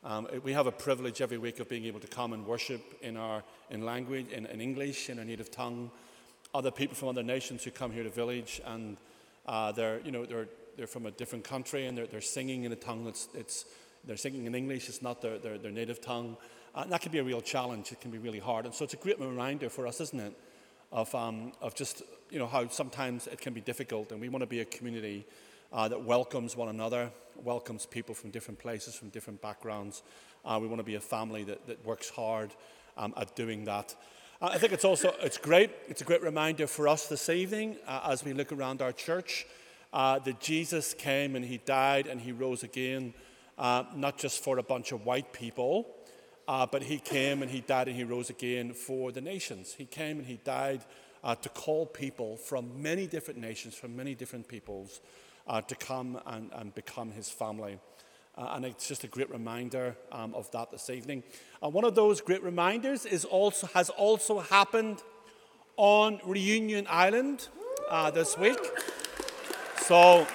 We have a privilege every week of being able to come and worship in language, in English, in our native tongue. Other people from other nations who come here to Village, and they're from a different country, and they're singing in a tongue they're singing in English. It's not their native tongue. And that can be a real challenge. It can be really hard. And so it's a great reminder for us, isn't it, of just how sometimes it can be difficult, and we want to be a community that welcomes one another, welcomes people from different places, from different backgrounds. We want to be a family that works hard at doing that. I think it's great. It's a great reminder for us this evening as we look around our church that Jesus came and he died and he rose again, not just for a bunch of white people, but he came and he died and he rose again for the nations. He came and he died to call people from many different nations, from many different peoples, to come and become his family. And it's just a great reminder of that this evening. And one of those great reminders has also happened on Reunion Island this week. So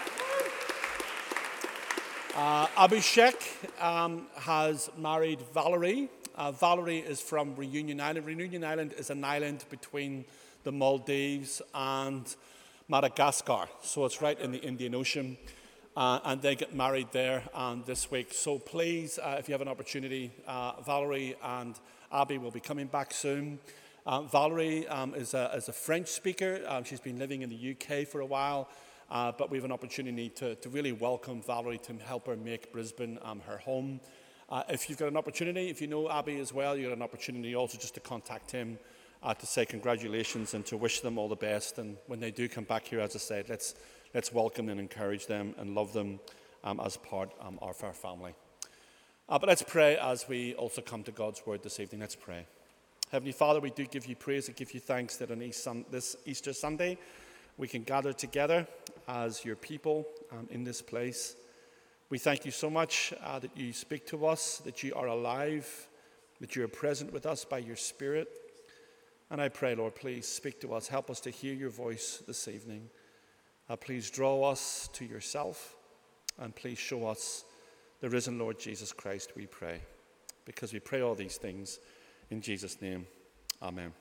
Abhishek has married Valerie. Valerie is from Reunion Island. Reunion Island is an island between the Maldives and Madagascar. So it's right in the Indian Ocean. And they get married there this week. So please, if you have an opportunity, Valerie and Abby will be coming back soon. Valerie is a French speaker. She's been living in the UK for a while. But we have an opportunity to really welcome Valerie, to help her make Brisbane her home. If you've got an opportunity, if you know Abby as well, you've got an opportunity also just to contact him to say congratulations and to wish them all the best. And when they do come back here, as I said, let's welcome and encourage them and love them as part of our family. But let's pray as we also come to God's word this evening. Let's pray. Heavenly Father, we do give you praise and give you thanks that on this Easter Sunday we can gather together as your people in this place. We thank you so much that you speak to us, that you are alive, that you are present with us by your Spirit. And I pray, Lord, please speak to us. Help us to hear your voice this evening. Please draw us to yourself, and please show us the risen Lord Jesus Christ, we pray. Because we pray all these things in Jesus' name. Amen.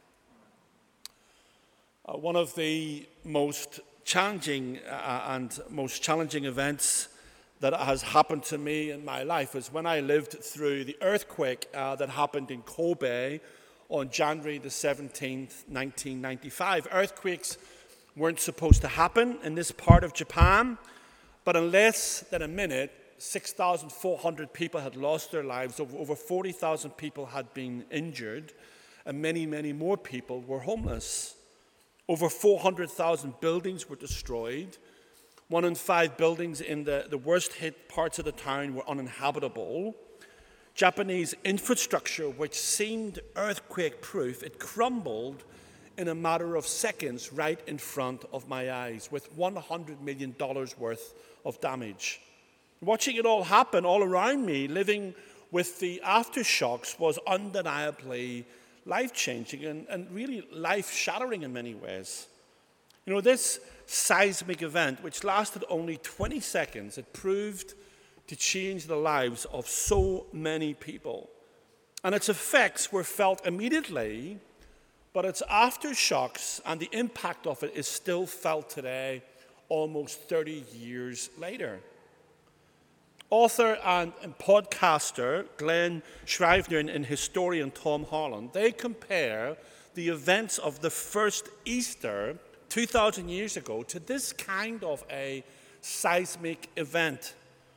One of the most challenging events that has happened to me in my life is when I lived through the earthquake that happened in Kobe on January the 17th, 1995. Earthquakes weren't supposed to happen in this part of Japan, but in less than a minute, 6,400 people had lost their lives, over 40,000 people had been injured, and many, many more people were homeless. Over 400,000 buildings were destroyed. 1 in 5 buildings in the worst hit parts of the town were uninhabitable. Japanese infrastructure, which seemed earthquake-proof, it crumbled in a matter of seconds right in front of my eyes, with $100 million worth of damage. Watching it all happen all around me, living with the aftershocks, was undeniably life-changing and really life-shattering in many ways. You know, this seismic event, which lasted only 20 seconds, it proved to change the lives of so many people. And its effects were felt immediately, but its aftershocks and the impact of it is still felt today, almost 30 years later. Author and podcaster Glenn Shriver and historian Tom Holland, they compare the events of the first Easter 2,000 years ago to this kind of a seismic event.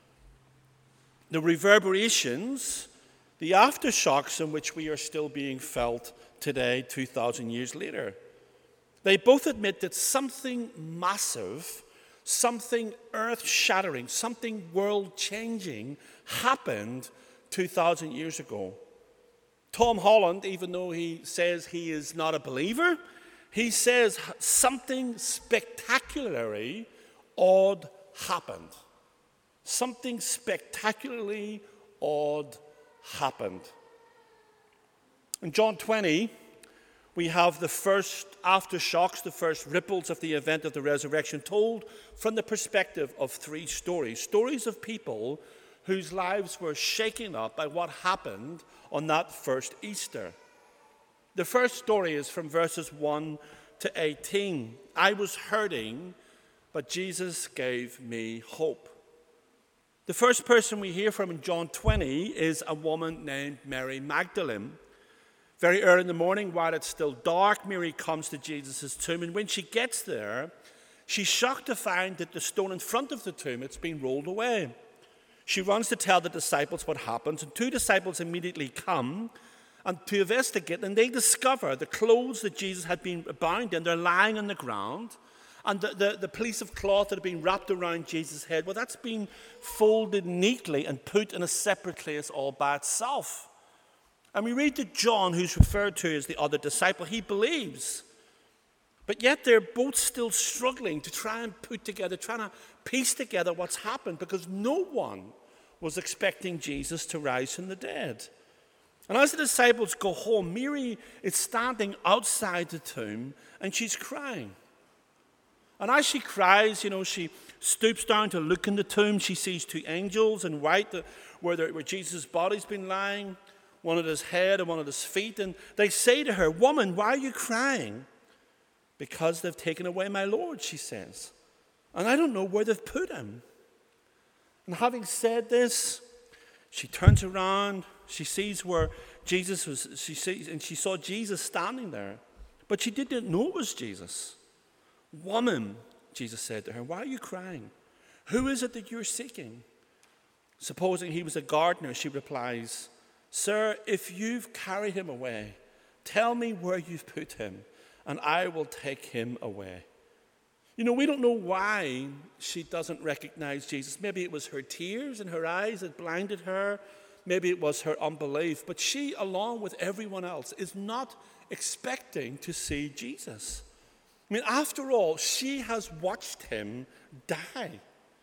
The reverberations, the aftershocks in which we are still being felt today, 2,000 years later. They both admit that something massive, something earth-shattering, something world-changing happened 2,000 years ago. Tom Holland, even though he says he is not a believer, he says something spectacularly odd happened. Something spectacularly odd happened. In John 20, we have the first aftershocks, the first ripples of the event of the resurrection, told from the perspective of 3 stories. Stories of people whose lives were shaken up by what happened on that first Easter. The first story is from verses 1 to 18. I was hurting, but Jesus gave me hope. The first person we hear from in John 20 is a woman named Mary Magdalene. Very early in the morning, while it's still dark, Mary comes to Jesus' tomb, and when she gets there, she's shocked to find that the stone in front of the tomb, it's been rolled away. She runs to tell the disciples what happens, and two disciples immediately come and to investigate, and they discover the clothes that Jesus had been bound in, they're lying on the ground, and the piece of cloth that had been wrapped around Jesus' head, well, that's been folded neatly and put in a separate place all by itself. And we read that John, who's referred to as the other disciple, he believes. But yet they're both still struggling to try and trying to piece together what's happened, because no one was expecting Jesus to rise from the dead. And as the disciples go home, Mary is standing outside the tomb and she's crying. And as she cries, she stoops down to look in the tomb. She sees two angels in white where Jesus' body's been lying, one at his head and one at his feet. And they say to her, "Woman, why are you crying?" "Because they've taken away my Lord," she says, "and I don't know where they've put him." And having said this, she turns around. She sees where Jesus was. She saw Jesus standing there, but she didn't know it was Jesus. "Woman," Jesus said to her, "why are you crying? Who is it that you're seeking?" Supposing he was a gardener, she replies, "Sir, if you've carried him away, tell me where you've put him, and I will take him away." We don't know why she doesn't recognize Jesus. Maybe it was her tears in her eyes that blinded her. Maybe it was her unbelief. But she, along with everyone else, is not expecting to see Jesus. After all, she has watched him die.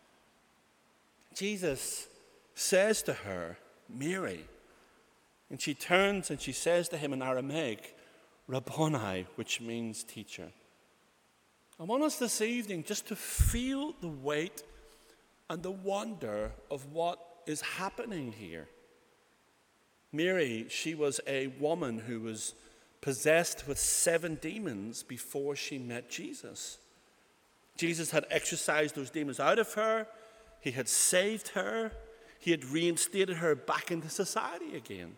Jesus says to her, "Mary." And she turns and she says to him in Aramaic, "Rabboni," which means teacher. I want us this evening just to feel the weight and the wonder of what is happening here. Mary, she was a woman who was possessed with 7 demons before she met Jesus. Jesus had exorcised those demons out of her. He had saved her. He had reinstated her back into society again.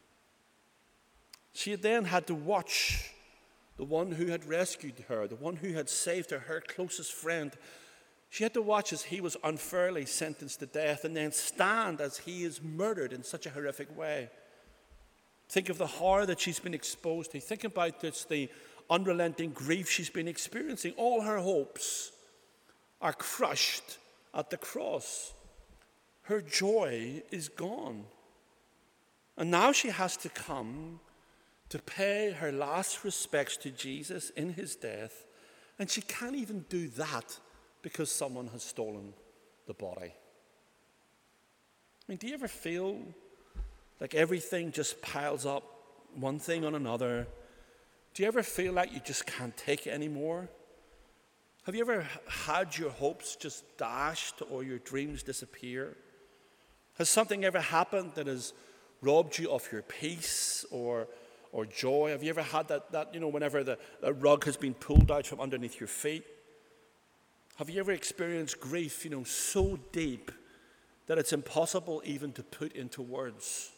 She then had to watch the one who had rescued her, the one who had saved her, her closest friend. She had to watch as he was unfairly sentenced to death and then stand as he is murdered in such a horrific way. Think of the horror that she's been exposed to. Think about the unrelenting grief she's been experiencing. All her hopes are crushed at the cross. Her joy is gone. And now she has to come to pay her last respects to Jesus in his death. And she can't even do that because someone has stolen the body. Do you ever feel like everything just piles up, one thing on another? Do you ever feel like you just can't take it anymore? Have you ever had your hopes just dashed or your dreams disappear? Has something ever happened that has robbed you of your peace or joy? Have you ever had that whenever the rug has been pulled out from underneath your feet? Have you ever experienced grief, so deep that it's impossible even to put into words?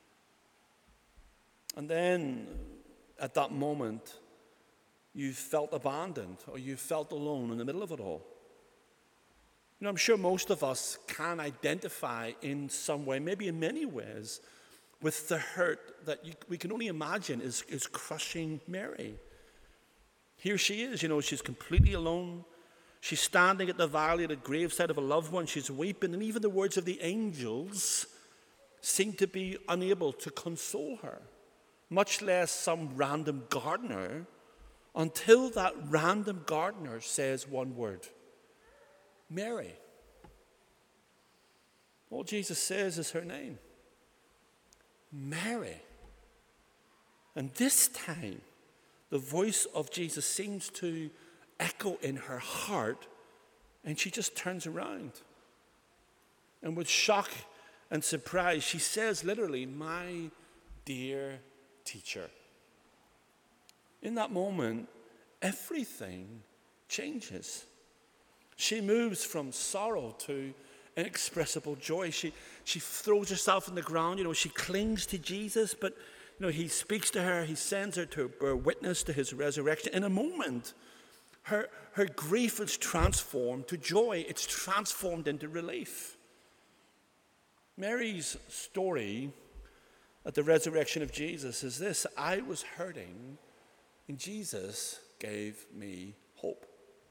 And then, at that moment, you felt abandoned or you felt alone in the middle of it all. I'm sure most of us can identify in some way, maybe in many ways, with the hurt that we can only imagine is crushing Mary. Here she is, she's completely alone. She's standing at the violated graveside of a loved one. She's weeping, and even the words of the angels seem to be unable to console her, much less some random gardener, until that random gardener says one word: Mary. All Jesus says is her name, Mary. And this time, the voice of Jesus seems to echo in her heart, and she just turns around. And with shock and surprise, she says literally, "My dear teacher." In that moment, everything changes. She moves from sorrow to inexpressible joy. She throws herself on the ground. She clings to Jesus, but he speaks to her. He sends her to bear witness to his resurrection. In a moment, her grief is transformed to joy. It's transformed into relief. Mary's story at the resurrection of Jesus is this: I was hurting, and Jesus gave me hope.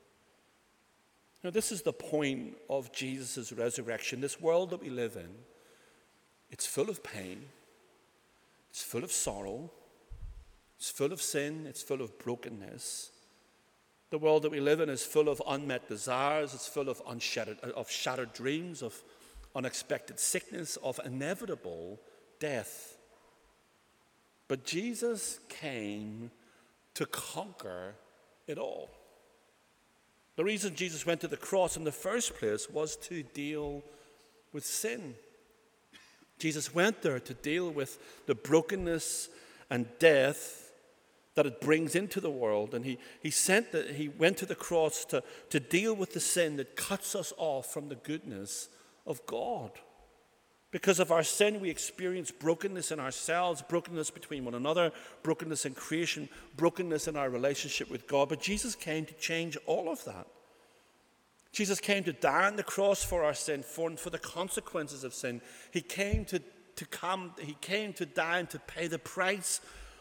This is the point of Jesus' resurrection. This world that we live in, it's full of pain, it's full of sorrow, it's full of sin, it's full of brokenness. The world that we live in is full of unmet desires, it's full of shattered dreams, of unexpected sickness, of inevitable death. But Jesus came to conquer it all. The reason Jesus went to the cross in the first place was to deal with sin. Jesus went there to deal with the brokenness and death that it brings into the world. And he went to the cross to deal with the sin that cuts us off from the goodness of God. Because of our sin, we experience brokenness in ourselves, brokenness between one another, brokenness in creation, brokenness in our relationship with God. But Jesus came to change all of that. Jesus came to die on the cross for our sin, for the consequences of sin. He came to die and to pay the price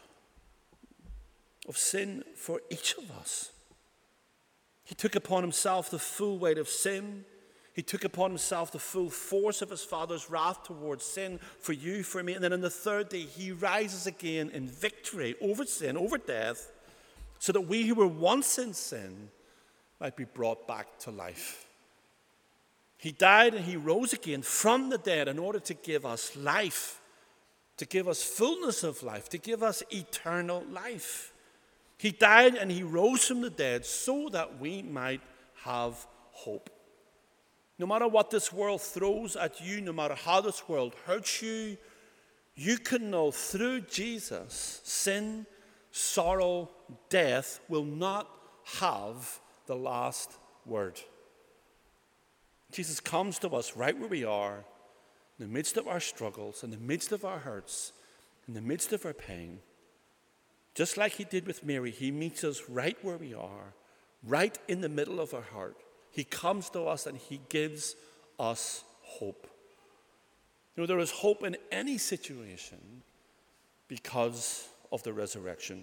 of sin for each of us. He took upon himself the full weight of sin. He took upon himself the full force of his Father's wrath towards sin for you, for me. And then on the third day, he rises again in victory over sin, over death, so that we who were once in sin might be brought back to life. He died and he rose again from the dead in order to give us life, to give us fullness of life, to give us eternal life. He died and he rose from the dead so that we might have hope. No matter what this world throws at you, no matter how this world hurts you, you can know through Jesus, sin, sorrow, death will not have the last word. Jesus comes to us right where we are, in the midst of our struggles, in the midst of our hurts, in the midst of our pain. Just like he did with Mary, he meets us right where we are, right in the middle of our heart. He comes to us and he gives us hope. There is hope in any situation because of the resurrection.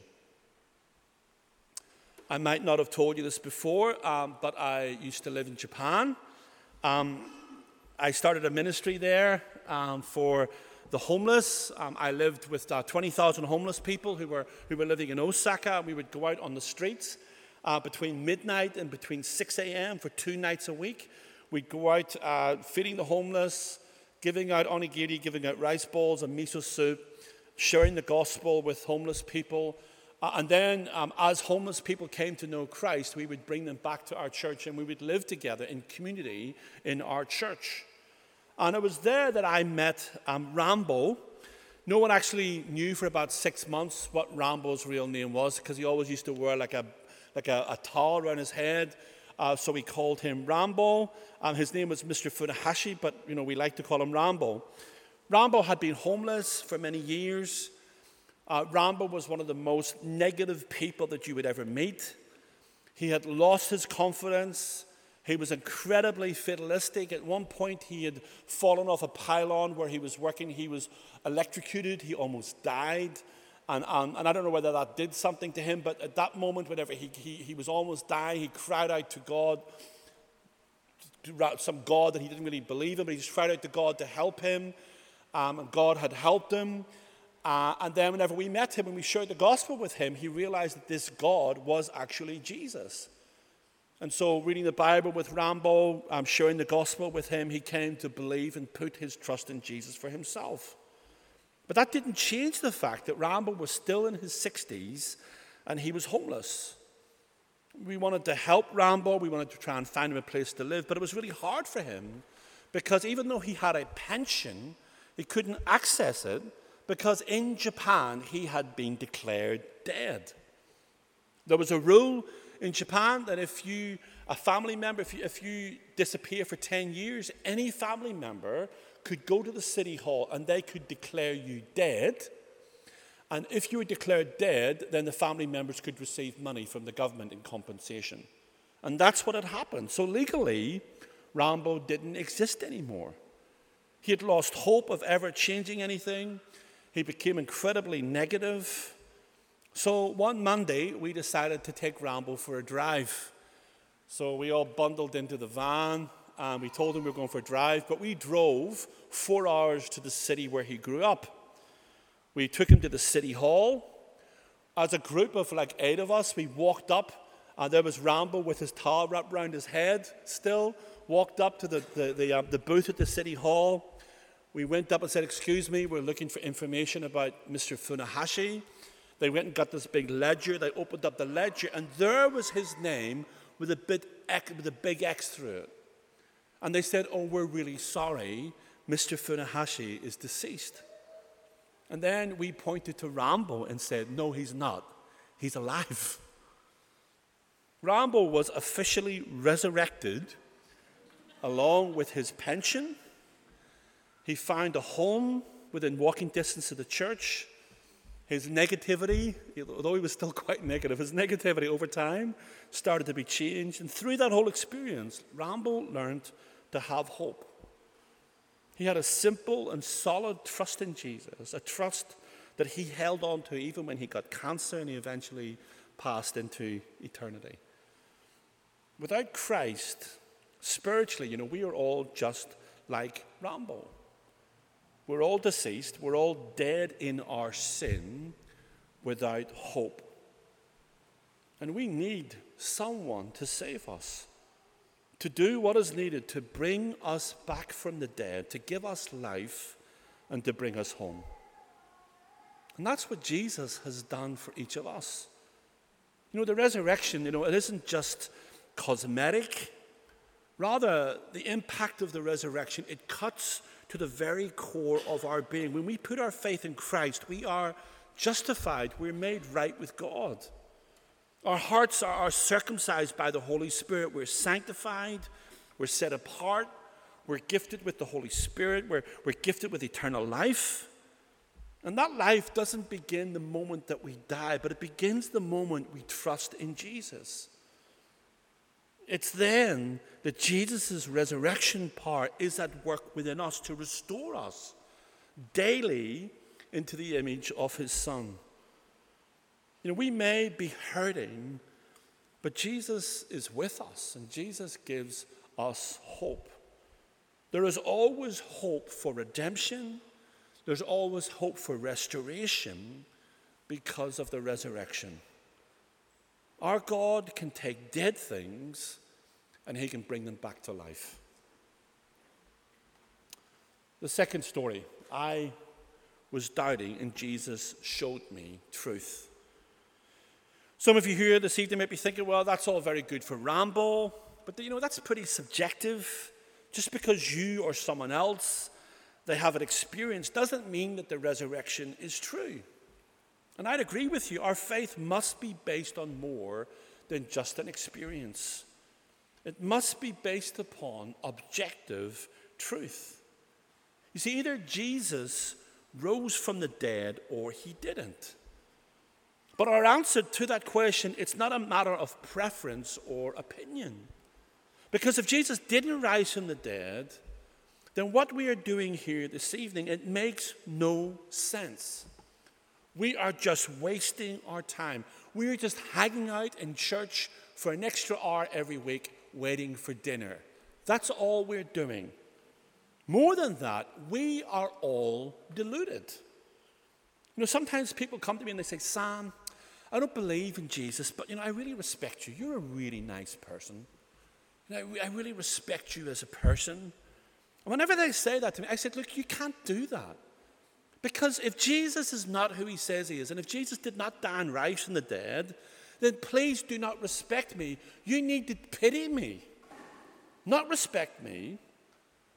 I might not have told you this before, but I used to live in Japan. I started a ministry there for the homeless. I lived with 20,000 homeless people who were living in Osaka. We would go out on the streets between midnight and between 6 a.m. for 2 nights a week. We'd go out feeding the homeless, giving out onigiri, giving out rice balls and miso soup, sharing the gospel with homeless people. And then as homeless people came to know Christ, we would bring them back to our church and we would live together in community in our church. And it was there that I met Rambo. No one actually knew for about 6 months what Rambo's real name was because he always used to wear like a towel around his head. So we called him Rambo. His name was Mr. Funahashi, but we like to call him Rambo. Rambo had been homeless for many years. Rambo was one of the most negative people that you would ever meet. He had lost his confidence. He was incredibly fatalistic. At one point, he had fallen off a pylon where he was working. He was electrocuted. He almost died. And I don't know whether that did something to him, but at that moment, whenever he was almost dying, he cried out to God, some God that he didn't really believe in, but he just cried out to God to help him. And God had helped him. And then whenever we met him and we shared the gospel with him, he realized that this God was actually Jesus. And so reading the Bible with Rambo, sharing the gospel with him, he came to believe and put his trust in Jesus for himself. But that didn't change the fact that Rambo was still in his 60s and he was homeless. We wanted to help Rambo. We wanted to try and find him a place to live. But it was really hard for him because even though he had a pension He couldn't access it because in Japan he had been declared dead. There was a rule in Japan that if you disappear for 10 years, any family member could go to the city hall and they could declare you dead. And if you were declared dead, then the family members could receive money from the government in compensation. And that's what had happened. So legally, Rambo didn't exist anymore. He had lost hope of ever changing anything. He became incredibly negative. So one Monday, we decided to take Rambo for a drive. So we all bundled into the van, and we told him we were going for a drive. But we drove 4 hours to the city where he grew up. We took him to the city hall. As a group of like 8 of us, we walked up, and there was Rambo with his towel wrapped around his head still. Walked up to the booth at the city hall. We went up and said, "Excuse me, we're looking for information about Mr. Funahashi." They went and got this big ledger. They opened up the ledger, and there was his name with a big X through it. And they said, "Oh, we're really sorry. Mr. Funahashi is deceased." And then we pointed to Rambo and said, "No, he's not. He's alive." Rambo was officially resurrected along with his pension. He found a home within walking distance of the church. His negativity, although he was still quite negative, his negativity over time started to be changed. And through that whole experience, Rambo learned to have hope. He had a simple and solid trust in Jesus, a trust that he held on to even when he got cancer and he eventually passed into eternity. Without Christ, spiritually, we are all just like Rambo. We're all deceased. We're all dead in our sin without hope. And we need someone to save us, to do what is needed to bring us back from the dead, to give us life, and to bring us home. And that's what Jesus has done for each of us. The resurrection, it isn't just cosmetic. Rather, the impact of the resurrection, it cuts to the very core of our being. When we put our faith in Christ, we are justified. We're made right with God. Our hearts are circumcised by the Holy Spirit. We're sanctified. We're set apart. We're gifted with the Holy Spirit. We're gifted with eternal life. And that life doesn't begin the moment that we die, but it begins the moment we trust in Jesus. It's then that Jesus' resurrection power is at work within us to restore us daily into the image of his Son. We may be hurting, but Jesus is with us, and Jesus gives us hope. There is always hope for redemption. There's always hope for restoration because of the resurrection. Our God can take dead things and he can bring them back to life. The second story, I was doubting and Jesus showed me truth. Some of you here this evening might be thinking, well, that's all very good for Rambo, but that's pretty subjective. Just because you or someone else, they have an experience, doesn't mean that the resurrection is true. And I'd agree with you, our faith must be based on more than just an experience. It must be based upon objective truth. You see, either Jesus rose from the dead or he didn't. But our answer to that question, it's not a matter of preference or opinion. Because if Jesus didn't rise from the dead, then what we are doing here this evening, it makes no sense. We are just wasting our time. We are just hanging out in church for an extra hour every week waiting for dinner. That's all we're doing. More than that, we are all deluded. Sometimes people come to me and they say, Sam, I don't believe in Jesus, but I really respect you. You're a really nice person. I really respect you as a person. And whenever they say that to me, I said, look, you can't do that. Because if Jesus is not who he says he is, and if Jesus did not die and rise from the dead, then please do not respect me. You need to pity me, not respect me,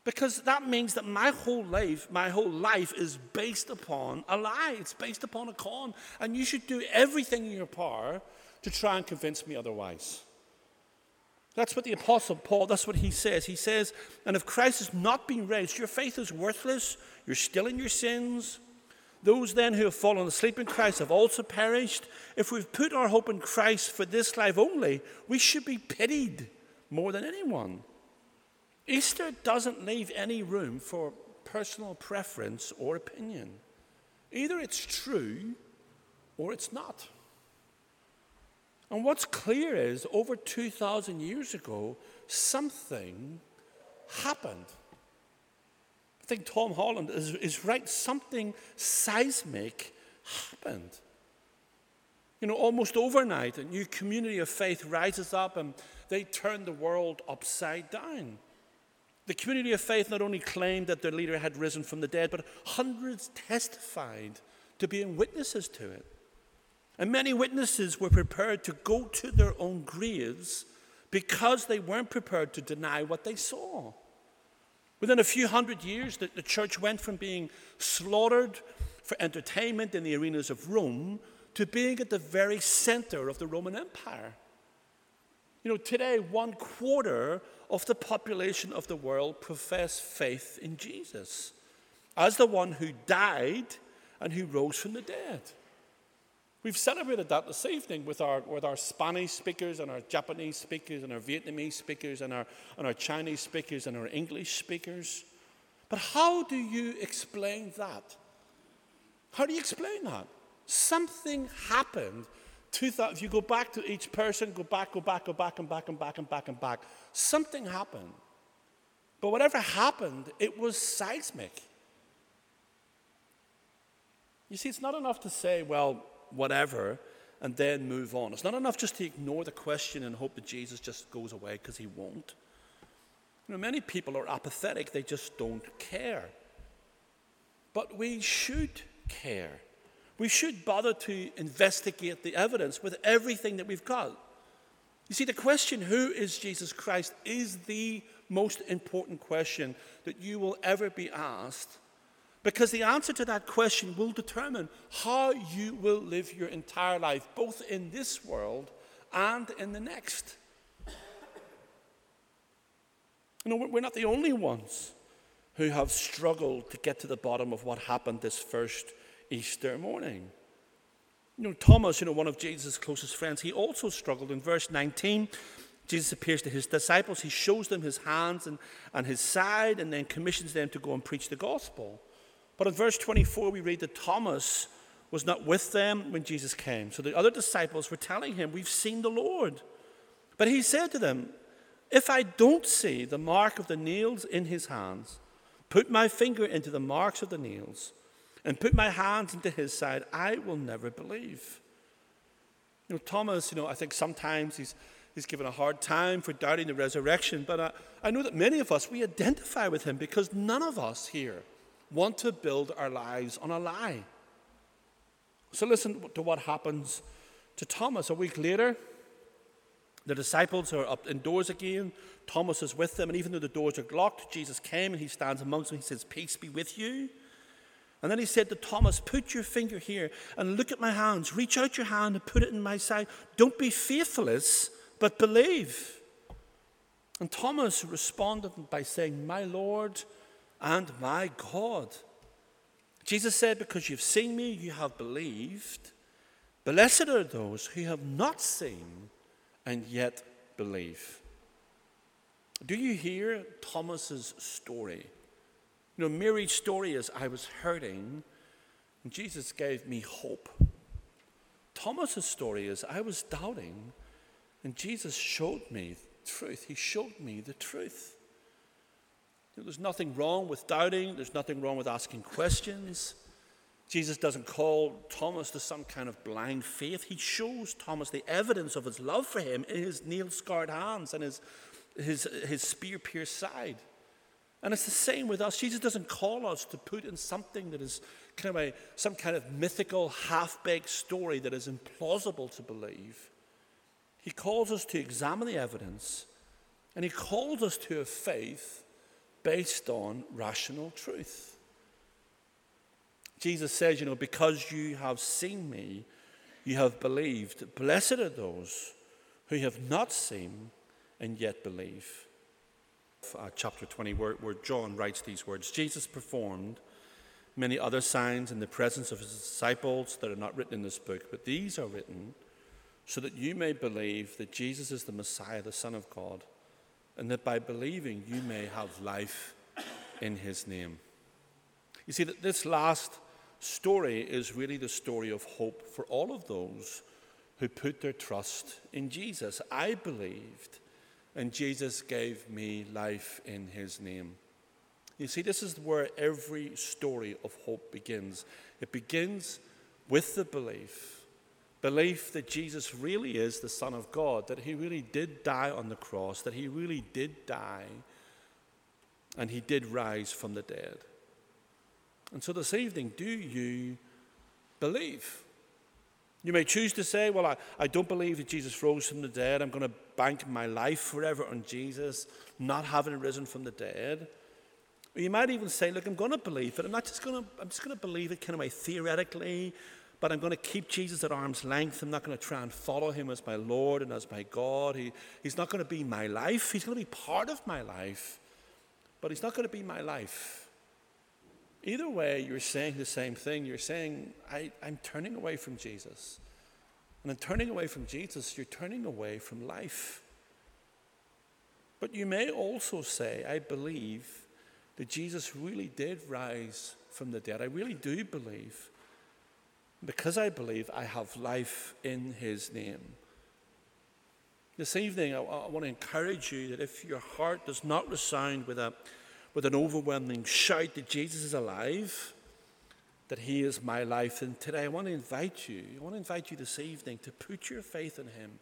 Because that means that my whole life is based upon a lie. It's based upon a con. And you should do everything in your power to try and convince me otherwise. That's what the Apostle Paul, that's what he says. He says, and if Christ has not been raised, your faith is worthless. You're still in your sins. Those then who have fallen asleep in Christ have also perished. If we've put our hope in Christ for this life only, we should be pitied more than anyone. Easter doesn't leave any room for personal preference or opinion. Either it's true or it's not. And what's clear is, over 2,000 years ago, something happened. I think Tom Holland is right. Something seismic happened. Almost overnight, a new community of faith rises up and they turn the world upside down. The community of faith not only claimed that their leader had risen from the dead, but hundreds testified to being witnesses to it. And many witnesses were prepared to go to their own graves because they weren't prepared to deny what they saw. Within a few hundred years, the church went from being slaughtered for entertainment in the arenas of Rome to being at the very center of the Roman Empire. Today, 1/4 of the population of the world profess faith in Jesus as the one who died and who rose from the dead. We've celebrated that this evening with our Spanish speakers and our Japanese speakers and our Vietnamese speakers and our Chinese speakers and our English speakers. But how do you explain that? How do you explain that? Something happened. If you go back to each person, go back and back. Something happened. But whatever happened, it was seismic. You see, it's not enough to say, well, whatever, and then move on. It's not enough just to ignore the question and hope that Jesus just goes away, because he won't. Many people are apathetic. They just don't care. But we should care. We should bother to investigate the evidence with everything that we've got. You see, the question, who is Jesus Christ, is the most important question that you will ever be asked, because the answer to that question will determine how you will live your entire life, both in this world and in the next. We're not the only ones who have struggled to get to the bottom of what happened this first Easter morning. Thomas, one of Jesus' closest friends, he also struggled. In verse 19, Jesus appears to his disciples. He shows them his hands and his side, and then commissions them to go and preach the gospel. But in verse 24, we read that Thomas was not with them when Jesus came. So the other disciples were telling him, we've seen the Lord. But he said to them, if I don't see the mark of the nails in his hands, put my finger into the marks of the nails, and put my hands into his side, I will never believe. Thomas, I think sometimes he's given a hard time for doubting the resurrection, but I know that many of us, we identify with him, because none of us here want to build our lives on a lie. So listen to what happens to Thomas. A week later, the disciples are up indoors again. Thomas is with them, and even though the doors are locked, Jesus came and he stands amongst them. He says, peace be with you. And then he said to Thomas, put your finger here and look at my hands. Reach out your hand and put it in my side. Don't be faithless, but believe. And Thomas responded by saying, my Lord and my God. Jesus said, because you've seen me, you have believed. Blessed are those who have not seen and yet believe. Do you hear Thomas's story? Mary's story is, I was hurting and Jesus gave me hope. Thomas's story is, I was doubting and Jesus showed me truth. He showed me the truth. There's nothing wrong with doubting. There's nothing wrong with asking questions. Jesus doesn't call Thomas to some kind of blind faith. He shows Thomas the evidence of his love for him in his nail-scarred hands and his spear-pierced side. And it's the same with us. Jesus doesn't call us to put in something that is some kind of mythical, half-baked story that is implausible to believe. He calls us to examine the evidence, and he calls us to a faith based on rational truth. Jesus says, because you have seen me, you have believed. Blessed are those who have not seen and yet believe. Chapter 20, where John writes these words, Jesus performed many other signs in the presence of his disciples that are not written in this book, but these are written so that you may believe that Jesus is the Messiah, the Son of God, and that by believing you may have life in his name. You see, that this last story is really the story of hope for all of those who put their trust in Jesus. I believed, and Jesus gave me life in his name. You see, this is where every story of hope begins. It begins with the belief that Jesus really is the Son of God, that he really did die on the cross, that he really did die, and he did rise from the dead. And so this evening, do you believe? You may choose to say, well, I don't believe that Jesus rose from the dead. I'm going to bank my life forever on Jesus not having risen from the dead. Or you might even say, look, I'm going to believe it. I'm just going to believe it kind of way theoretically, but I'm going to keep Jesus at arm's length. I'm not going to try and follow him as my Lord and as my God. He's not going to be my life. He's going to be part of my life, but he's not going to be my life. Either way, you're saying the same thing. You're saying, I'm turning away from Jesus. And in turning away from Jesus, you're turning away from life. But you may also say, I believe that Jesus really did rise from the dead. I really do believe. Because I believe, I have life in his name. This evening, I want to encourage you that if your heart does not resound with an overwhelming shout that Jesus is alive, that he is my life, and today I want to invite you this evening to put your faith in him,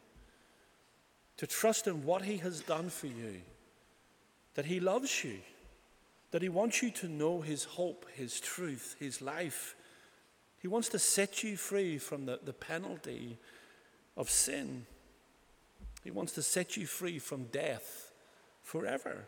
to trust in what he has done for you, that he loves you, that he wants you to know his hope, his truth, his life. He wants to set you free from the penalty of sin. He wants to set you free from death forever.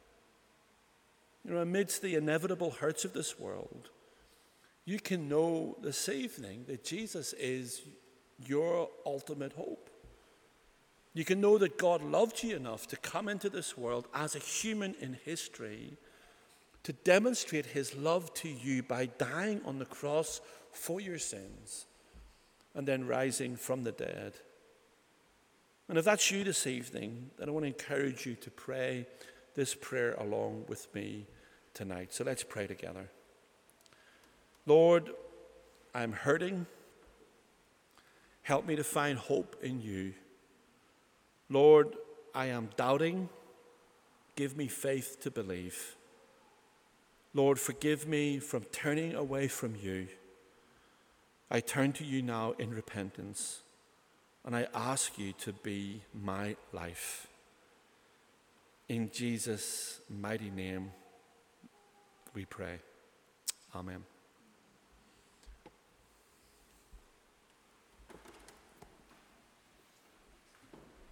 Amidst the inevitable hurts of this world, you can know this evening that Jesus is your ultimate hope. You can know that God loved you enough to come into this world as a human in history to demonstrate his love to you by dying on the cross for your sins and then rising from the dead. And if that's you this evening, then I want to encourage you to pray this prayer along with me tonight. So let's pray together. Lord, I'm hurting. Help me to find hope in you. Lord, I am doubting. Give me faith to believe. Lord, forgive me from turning away from you. I turn to you now in repentance, and I ask you to be my life. In Jesus' mighty name, we pray. Amen.